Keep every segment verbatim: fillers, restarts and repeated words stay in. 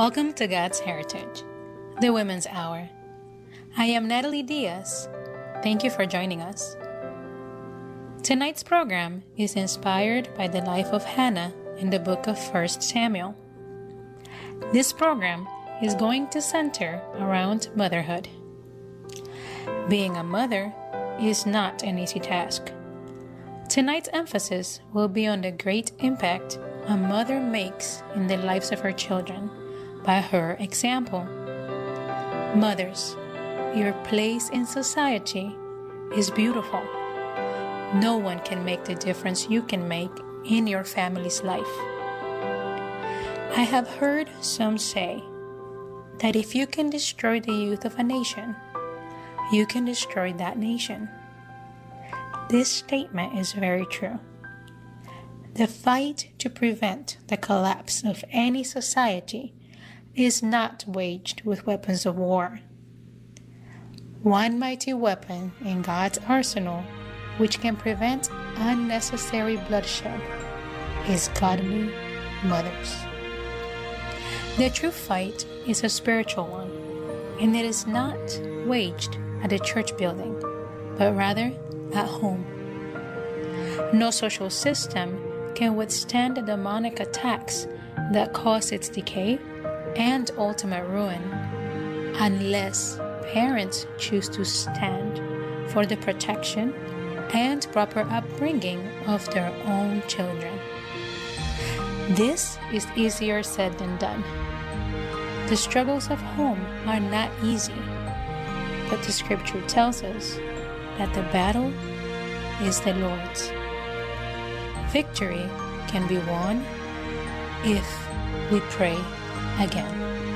Welcome to God's Heritage, the Women's Hour. I am Natalie Diaz. Thank you for joining us. Tonight's program is inspired by the life of Hannah in the book of First Samuel. This program is going to center around motherhood. Being a mother is not an easy task. Tonight's emphasis will be on the great impact a mother makes in the lives of her children by her example. Mothers, your place in society is beautiful. No one can make the difference you can make in your family's life. I have heard some say that if you can destroy the youth of a nation, you can destroy that nation. This statement is very true. The fight to prevent the collapse of any society is not waged with weapons of war. One mighty weapon in God's arsenal which can prevent unnecessary bloodshed is godly mothers. The true fight is a spiritual one, and it is not waged at a church building, but rather at home. No social system can withstand the demonic attacks that cause its decay and ultimate ruin unless parents choose to stand for the protection and proper upbringing of their own children. This is easier said than done. The struggles of home are not easy, but the scripture tells us that the battle is the Lord's. Victory can be won if we pray again.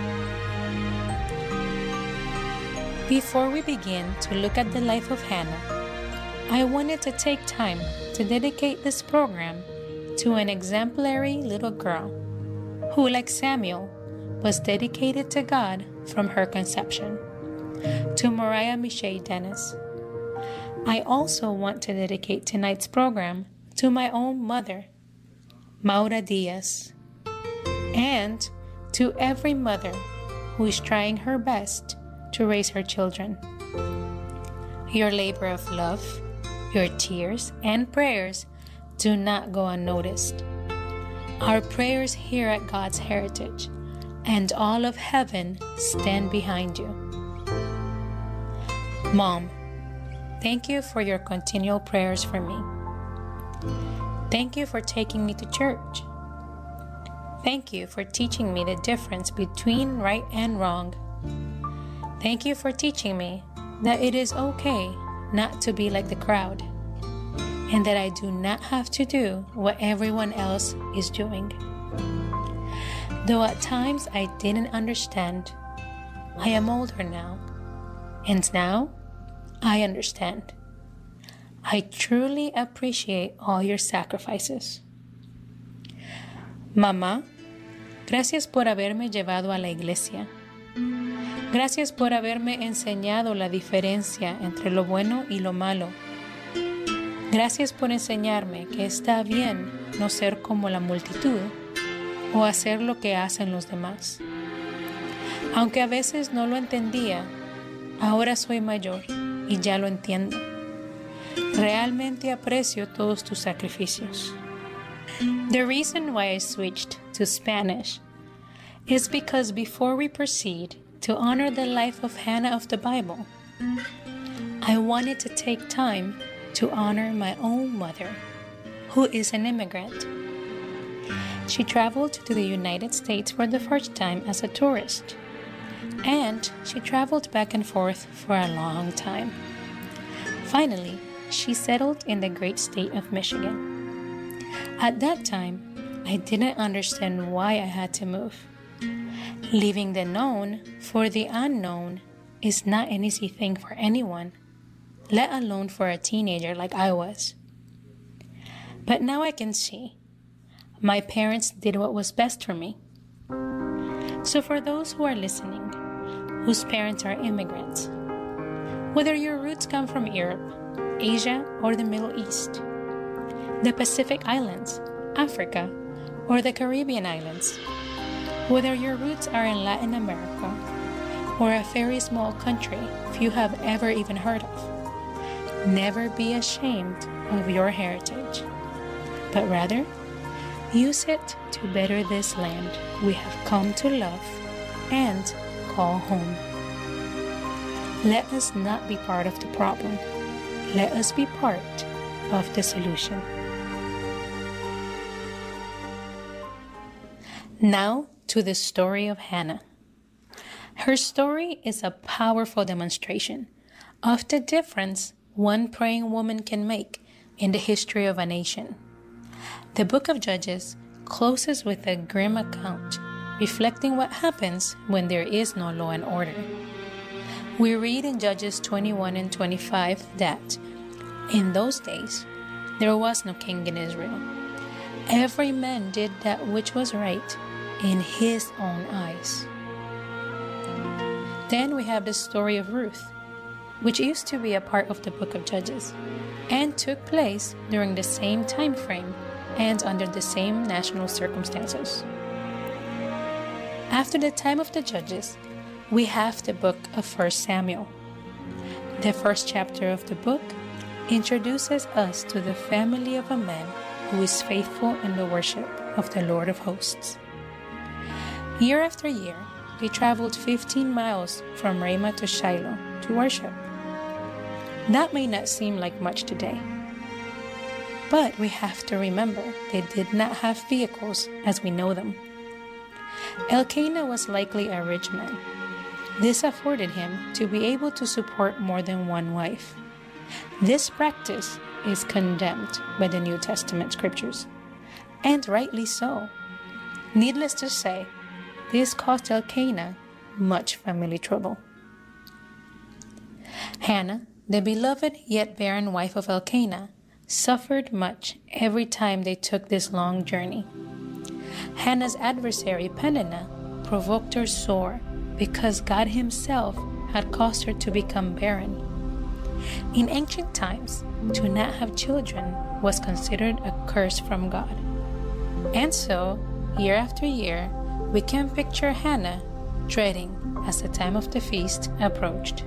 Before we begin to look at the life of Hannah, I wanted to take time to dedicate this program to an exemplary little girl who, like Samuel, was dedicated to God from her conception, to Mariah Michelle Dennis. I also want to dedicate tonight's program to my own mother, Maura Diaz, and to every mother who is trying her best to raise her children. Your labor of love, your tears, and prayers do not go unnoticed. Our prayers here at God's Heritage and all of heaven stand behind you. Mom, thank you for your continual prayers for me. Thank you for taking me to church. Thank you for teaching me the difference between right and wrong. Thank you for teaching me that it is okay not to be like the crowd, and that I do not have to do what everyone else is doing. Though at times I didn't understand, I am older now, and now I understand. I truly appreciate all your sacrifices. Mamá, gracias por haberme llevado a la iglesia. Gracias por haberme enseñado la diferencia entre lo bueno y lo malo. Gracias por enseñarme que está bien no ser como la multitud o hacer lo que hacen los demás. Aunque a veces no lo entendía, ahora soy mayor y ya lo entiendo. Realmente aprecio todos tus sacrificios. The reason why I switched to Spanish is because before we proceed to honor the life of Hannah of the Bible, I wanted to take time to honor my own mother, who is an immigrant. She traveled to the United States for the first time as a tourist, and she traveled back and forth for a long time. Finally, she settled in the great state of Michigan. At that time, I didn't understand why I had to move. Leaving the known for the unknown is not an easy thing for anyone, let alone for a teenager like I was. But now I can see. My parents did what was best for me. So for those who are listening, whose parents are immigrants, whether your roots come from Europe, Asia, or the Middle East, the Pacific Islands, Africa, or the Caribbean islands, Whether your roots are in Latin America or a very small country few have ever even heard of, never be ashamed of your heritage, but rather use it to better this land we have come to love and call home. Let us not be part of the problem. Let us be part of the solution. Now to the story of Hannah. Her story is a powerful demonstration of the difference one praying woman can make in the history of a nation. The book of Judges closes with a grim account reflecting what happens when there is no law and order. We read in Judges twenty-one and twenty-five that, in those days, there was no king in Israel. Every man did that which was right in his own eyes. Then we have the story of Ruth, which used to be a part of the book of Judges, and took place during the same time frame and under the same national circumstances. After the time of the Judges, we have the book of First Samuel. The first chapter of the book introduces us to the family of a man who is faithful in the worship of the Lord of hosts. Year after year, they traveled fifteen miles from Ramah to Shiloh to worship. That may not seem like much today, but we have to remember they did not have vehicles as we know them. Elkanah was likely a rich man. This afforded him to be able to support more than one wife. This practice is condemned by the New Testament scriptures, and rightly so. Needless to say, this caused Elkanah much family trouble. Hannah, the beloved yet barren wife of Elkanah, suffered much every time they took this long journey. Hannah's adversary, Peninnah, provoked her sore because God himself had caused her to become barren. In ancient times, to not have children was considered a curse from God. And so, year after year, we can picture Hannah dreading as the time of the feast approached.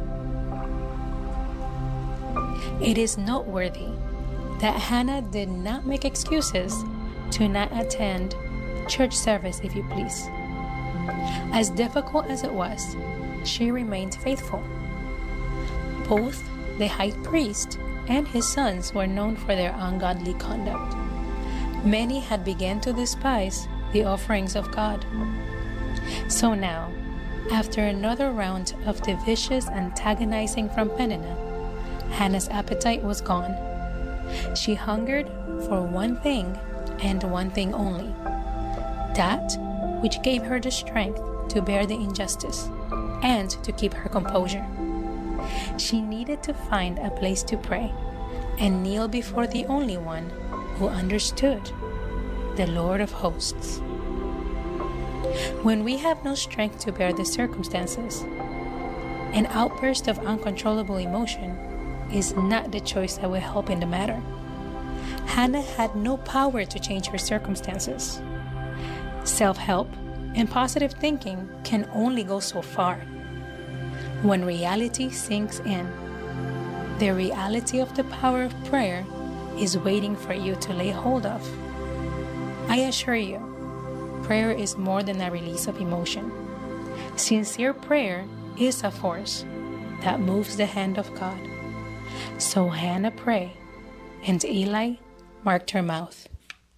It is noteworthy that Hannah did not make excuses to not attend church service, if you please. As difficult as it was, she remained faithful. Both the high priest and his sons were known for their ungodly conduct. Many had begun to despise the offerings of God. So now, after another round of the vicious antagonizing from Peninnah, Hannah's appetite was gone. She hungered for one thing and one thing only, that which gave her the strength to bear the injustice and to keep her composure. She needed to find a place to pray and kneel before the only one who understood, the Lord of hosts. When we have no strength to bear the circumstances, an outburst of uncontrollable emotion is not the choice that will help in the matter. Hannah had no power to change her circumstances. Self-help and positive thinking can only go so far. When reality sinks in, the reality of the power of prayer is waiting for you to lay hold of. I assure you, prayer is more than a release of emotion. Sincere prayer is a force that moves the hand of God. So Hannah prayed, and Eli marked her mouth.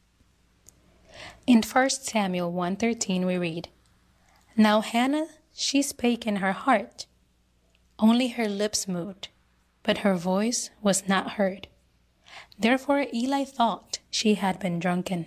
In First Samuel one thirteen we read, "Now Hannah, she spake in her heart. Only her lips moved, but her voice was not heard. Therefore Eli thought she had been drunken."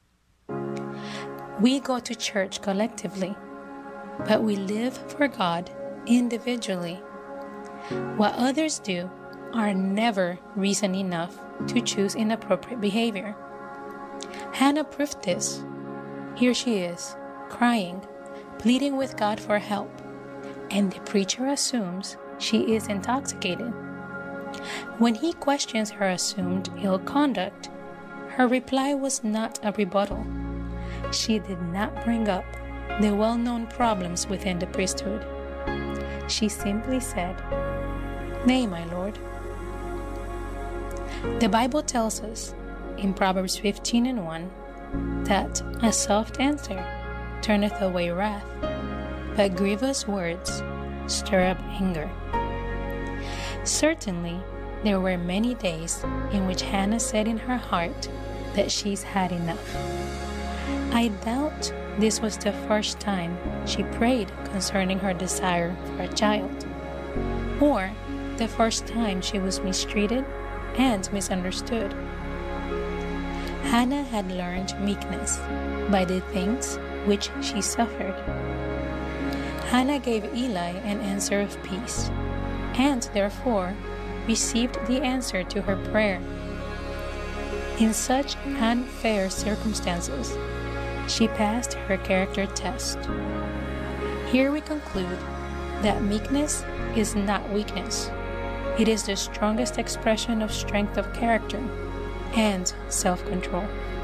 We go to church collectively, but we live for God individually. What others do are never reason enough to choose inappropriate behavior. Hannah proved this. Here she is, crying, pleading with God for help, and the preacher assumes she is intoxicated. When he questions her assumed ill conduct, her reply was not a rebuttal. She did not bring up the well-known problems within the priesthood. She simply said, "Nay, my Lord." The Bible tells us in Proverbs fifteen and one that a soft answer turneth away wrath, but grievous words stir up anger. Certainly, there were many days in which Hannah said in her heart that she's had enough. I doubt this was the first time she prayed concerning her desire for a child, or the first time she was mistreated and misunderstood. Hannah had learned meekness by the things which she suffered. Hannah gave Eli an answer of peace, and therefore received the answer to her prayer. In such unfair circumstances, she passed her character test. Here we conclude that meekness is not weakness. It is the strongest expression of strength of character and self-control.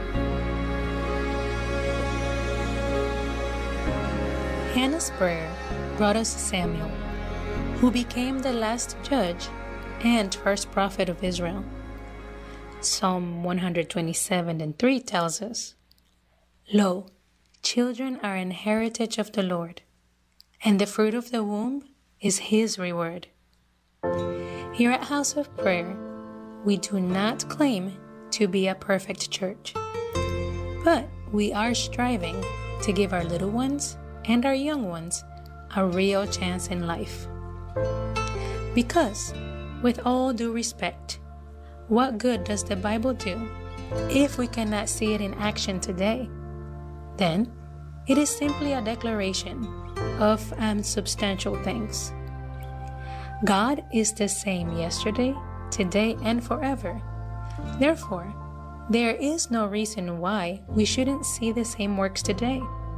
Hannah's prayer brought us Samuel, who became the last judge and first prophet of Israel. Psalm one twenty-seven and three tells us, "Lo, children are an heritage of the Lord, and the fruit of the womb is his reward." Here at House of Prayer, we do not claim to be a perfect church, but we are striving to give our little ones and our young ones a real chance in life. Because, with all due respect, what good does the Bible do if we cannot see it in action today? Then, it is simply a declaration of unsubstantial things. God is the same yesterday, today, and forever. Therefore, there is no reason why we shouldn't see the same works today.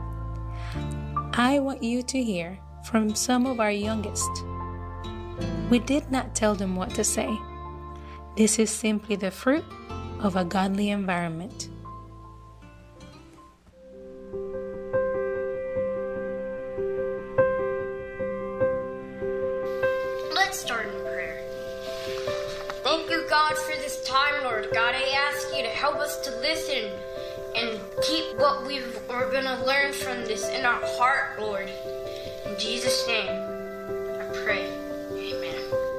I want you to hear from some of our youngest. We did not tell them what to say. This is simply the fruit of a godly environment. Let's start in prayer. Thank you, God, for this time, Lord. God, I ask you to help us to listen and keep what we are going to learn from this in our heart, Lord. In Jesus' name, I pray. Amen.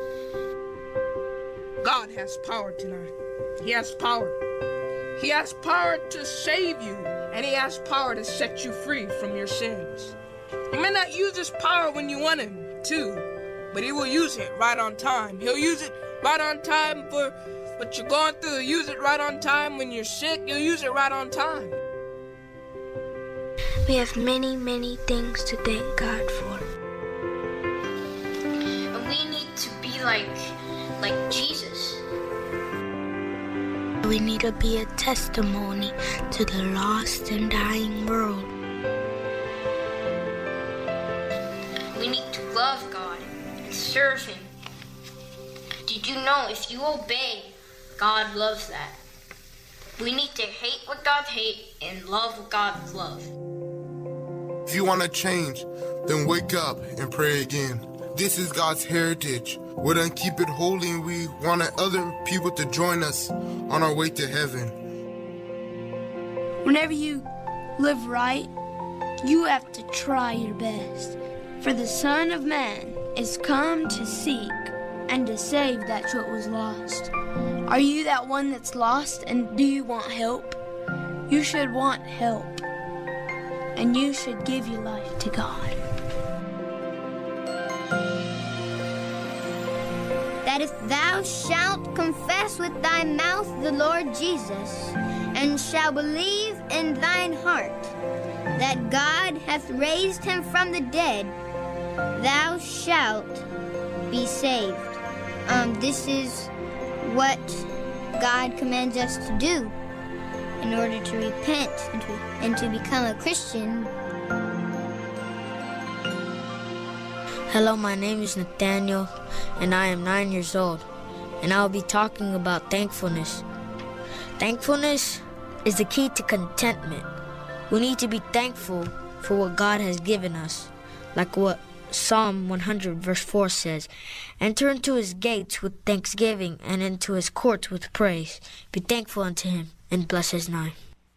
God has power tonight. He has power. He has power to save you, and he has power to set you free from your sins. He may not use his power when you want him to, but he will use it right on time. He'll use it right on time for what you're going through. He'll use it right on time when you're sick. He'll use it right on time. We have many, many things to thank God for. And we need to be like, like Jesus. We need to be a testimony to the lost and dying world. We need to love God and serve him. Did you know if you obey, God loves that? We need to hate what God hates and love what God loves. If you want to change, then wake up and pray again. This is God's heritage. We don't keep it holy, and we want other people to join us on our way to heaven. Whenever you live right, you have to try your best. For the Son of Man is come to seek and to save that which was lost. Are you that one that's lost, and do you want help? You should want help, and you should give your life to God. That if thou shalt confess with thy mouth the Lord Jesus, and shalt believe in thine heart that God hath raised him from the dead, thou shalt be saved. Um, this is what God commands us to do in order to repent and to, and to become a Christian. Hello, my name is Nathaniel, and I am nine years old, and I will be talking about thankfulness. Thankfulness is the key to contentment. We need to be thankful for what God has given us, like what Psalm one hundred verse four says, "Enter into his gates with thanksgiving and into his courts with praise. Be thankful unto him and bless his name."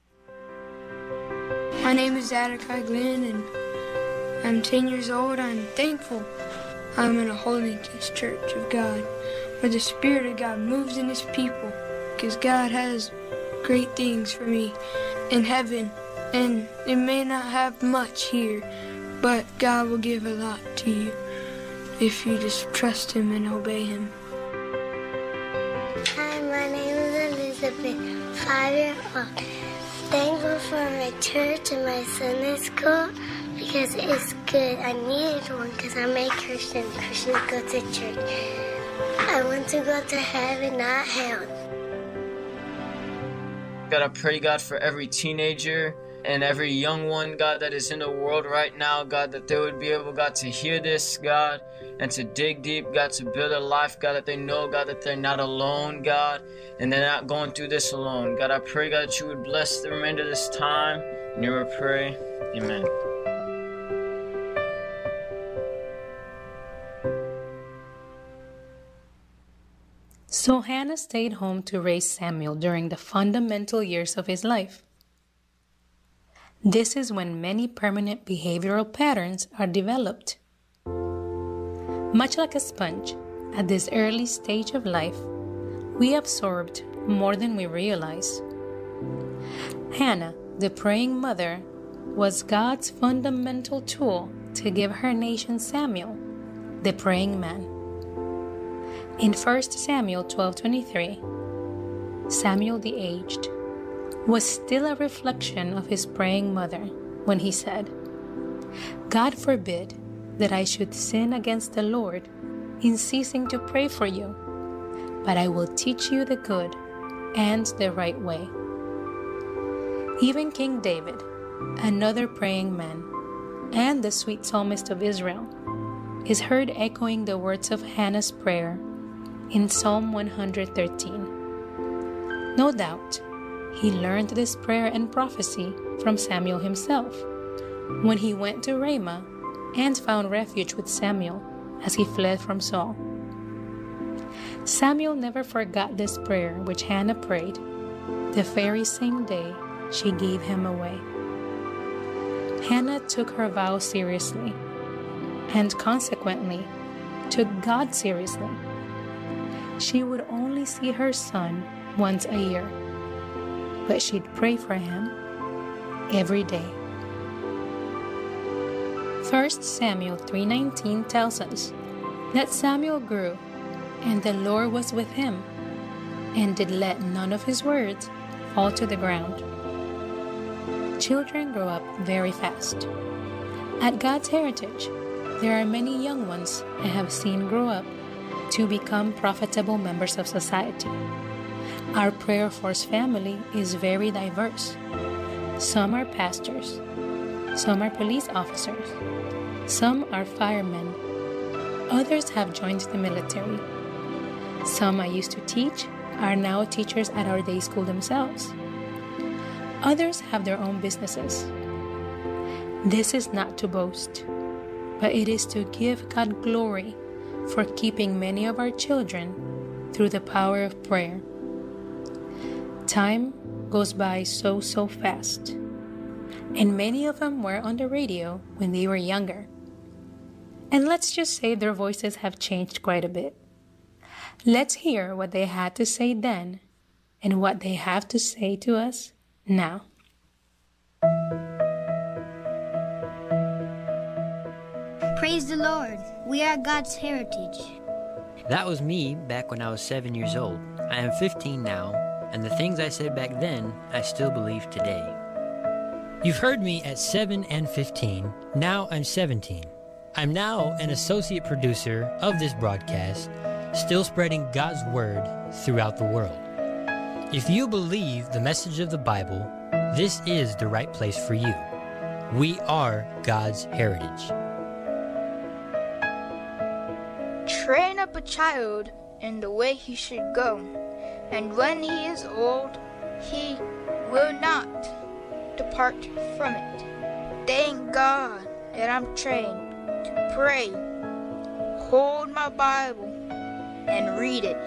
My name is Zadekai Glenn, and I'm ten years old. I'm thankful I'm in a holiness church of God, where the Spirit of God moves in his people, because God has great things for me in heaven, and it may not have much here, but God will give a lot to you if you just trust him and obey him. Hi, my name is Elizabeth, five years old. Thankful for my church and my Sunday school because it's good. I needed one because I'm a Christian. Christians go to church. I want to go to heaven, not hell. God, I pray, God, for every teenager and every young one, God, that is in the world right now, God, that they would be able, God, to hear this, God, and to dig deep, God, to build a life, God, that they know, God, that they're not alone, God, and they're not going through this alone. God, I pray, God, that you would bless the remainder of this time. In your pray, amen. So Hannah stayed home to raise Samuel during the fundamental years of his life. This is when many permanent behavioral patterns are developed. Much like a sponge, at this early stage of life, we absorbed more than we realize. Hannah, the praying mother, was God's fundamental tool to give her nation Samuel, the praying man. In First Samuel twelve twenty-three, Samuel the aged was still a reflection of his praying mother when he said, "God forbid that I should sin against the Lord in ceasing to pray for you, but I will teach you the good and the right way." Even King David, another praying man, and the sweet psalmist of Israel, is heard echoing the words of Hannah's prayer in Psalm one hundred thirteen. No doubt, he learned this prayer and prophecy from Samuel himself when he went to Ramah and found refuge with Samuel as he fled from Saul. Samuel never forgot this prayer which Hannah prayed the very same day she gave him away. Hannah took her vow seriously and consequently took God seriously. She would only see her son once a year, but she'd pray for him every day. First Samuel three nineteen tells us that Samuel grew, and the Lord was with him, and did let none of his words fall to the ground. Children grow up very fast. At God's Heritage, there are many young ones I have seen grow up to become profitable members of society. Our Prayer Force family is very diverse. Some are pastors, some are police officers, some are firemen, others have joined the military. Some I used to teach are now teachers at our day school themselves. Others have their own businesses. This is not to boast, but it is to give God glory for keeping many of our children through the power of prayer. Time goes by so, so fast, and many of them were on the radio when they were younger. And let's just say their voices have changed quite a bit. Let's hear what they had to say then and what they have to say to us now. Praise the Lord. We are God's heritage. That was me back when I was seven years old. I am fifteen now, and the things I said back then, I still believe today. You've heard me at seven and fifteen. Now I'm seventeen. I'm now an associate producer of this broadcast, still spreading God's word throughout the world. If you believe the message of the Bible, this is the right place for you. We are God's heritage. Train up a child in the way he should go, and when he is old, he will not depart from it. thank God that I'm trained to pray, hold my Bible, and read it.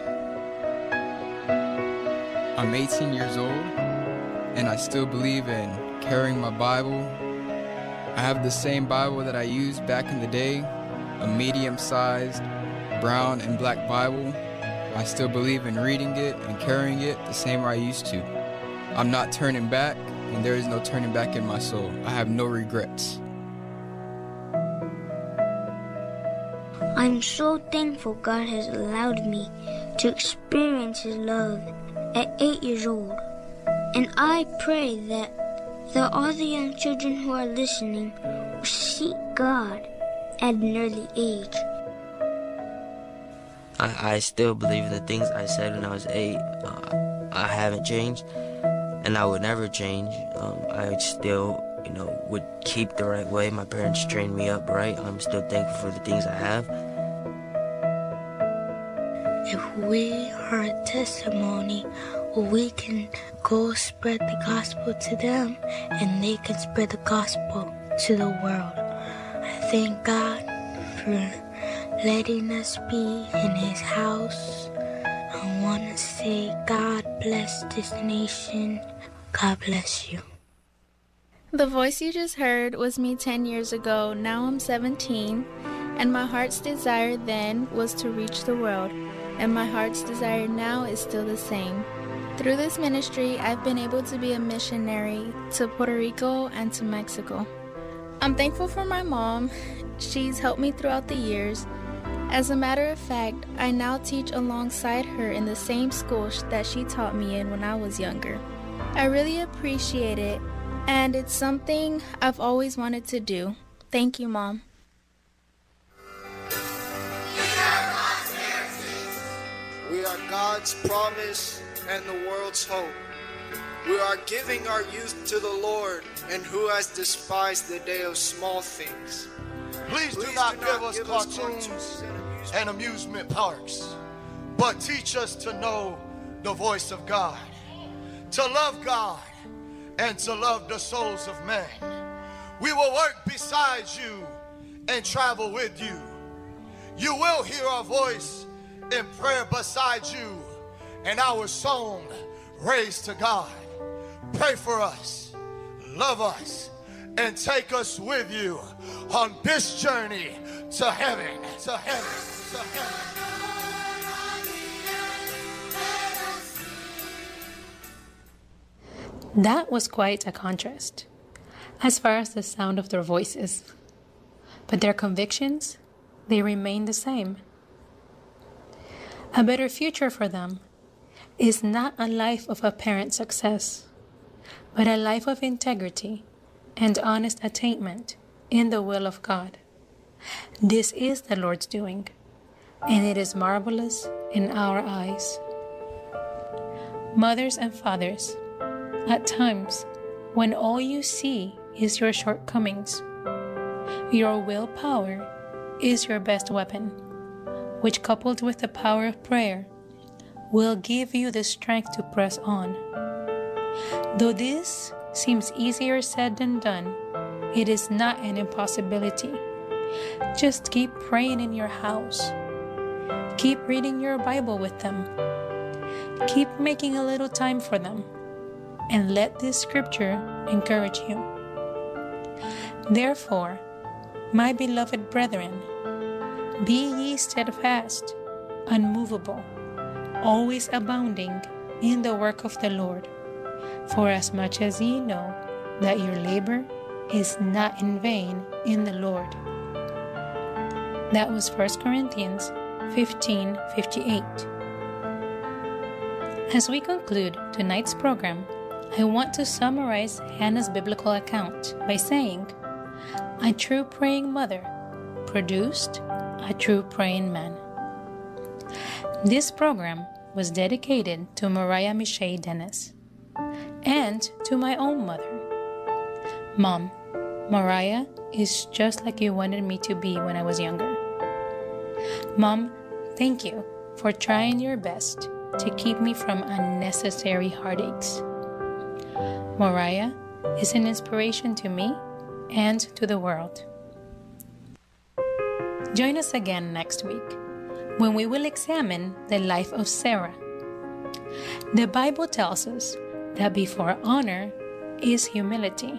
I'm eighteen years old, and I still believe in carrying my Bible. I have the same Bible that I used back in the day, a medium-sized brown and black Bible. I still believe in reading it and carrying it the same way I used to. I'm not turning back, and there is no turning back in my soul. I have no regrets. I'm so thankful God has allowed me to experience His love at eight years old. And I pray that the all the young children who are listening will seek God at an early age. I, I still believe the things I said when I was eight. Uh, I haven't changed, and I would never change. Um, I still, you know, would keep the right way. My parents trained me up right. I'm still thankful for the things I have. If we are a testimony, we can go spread the gospel to them, and they can spread the gospel to the world. I thank God for letting us be in His house. I want to say God bless this nation. God bless you. The voice you just heard was me ten years ago. Now I'm seventeen, and my heart's desire then was to reach the world, and my heart's desire now is still the same. Through this ministry, I've been able to be a missionary to Puerto Rico and to Mexico. I'm thankful for my mom. She's helped me throughout the years. As a matter of fact, I now teach alongside her in the same school that she taught me in when I was younger. I really appreciate it, and it's something I've always wanted to do. Thank you, Mom. We are God's promise and the world's hope. We are giving our youth to the Lord, and who has despised the day of small things. Please, Please do not, do not give us give cartoons, cartoons and amusement parks, but teach us to know the voice of God, to love God, and to love the souls of men. We will work beside you and travel with you. You will hear our voice in prayer beside you, and our song raised to God. Pray for us, love us, and take us with you on this journey to heaven, to heaven, to heaven. That was quite a contrast, as far as the sound of their voices. But their convictions, they remain the same. A better future for them is not a life of apparent success, but a life of integrity and honest attainment in the will of God. This is the Lord's doing, and it is marvelous in our eyes. Mothers and fathers, at times when all you see is your shortcomings, your willpower is your best weapon, which, coupled with the power of prayer, will give you the strength to press on. Though this seems easier said than done, it is not an impossibility. Just keep praying in your house. Keep reading your Bible with them. Keep making a little time for them, and let this scripture encourage you. Therefore, my beloved brethren, be ye steadfast, unmovable, always abounding in the work of the Lord, for as much as ye know that your labor is not in vain in the Lord. That was First Corinthians fifteen fifty-eight. As we conclude tonight's program, I want to summarize Hannah's biblical account by saying, a true praying mother produced a true praying man. This program was dedicated to Mariah Michelle Dennis and to my own mother. Mom, Mariah is just like you wanted me to be when I was younger. Mom, thank you for trying your best to keep me from unnecessary heartaches. Mariah is an inspiration to me and to the world. Join us again next week when we will examine the life of Sarah. The Bible tells us that before honor is humility,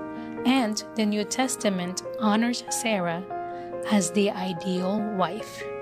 and the New Testament honors Sarah as the ideal wife.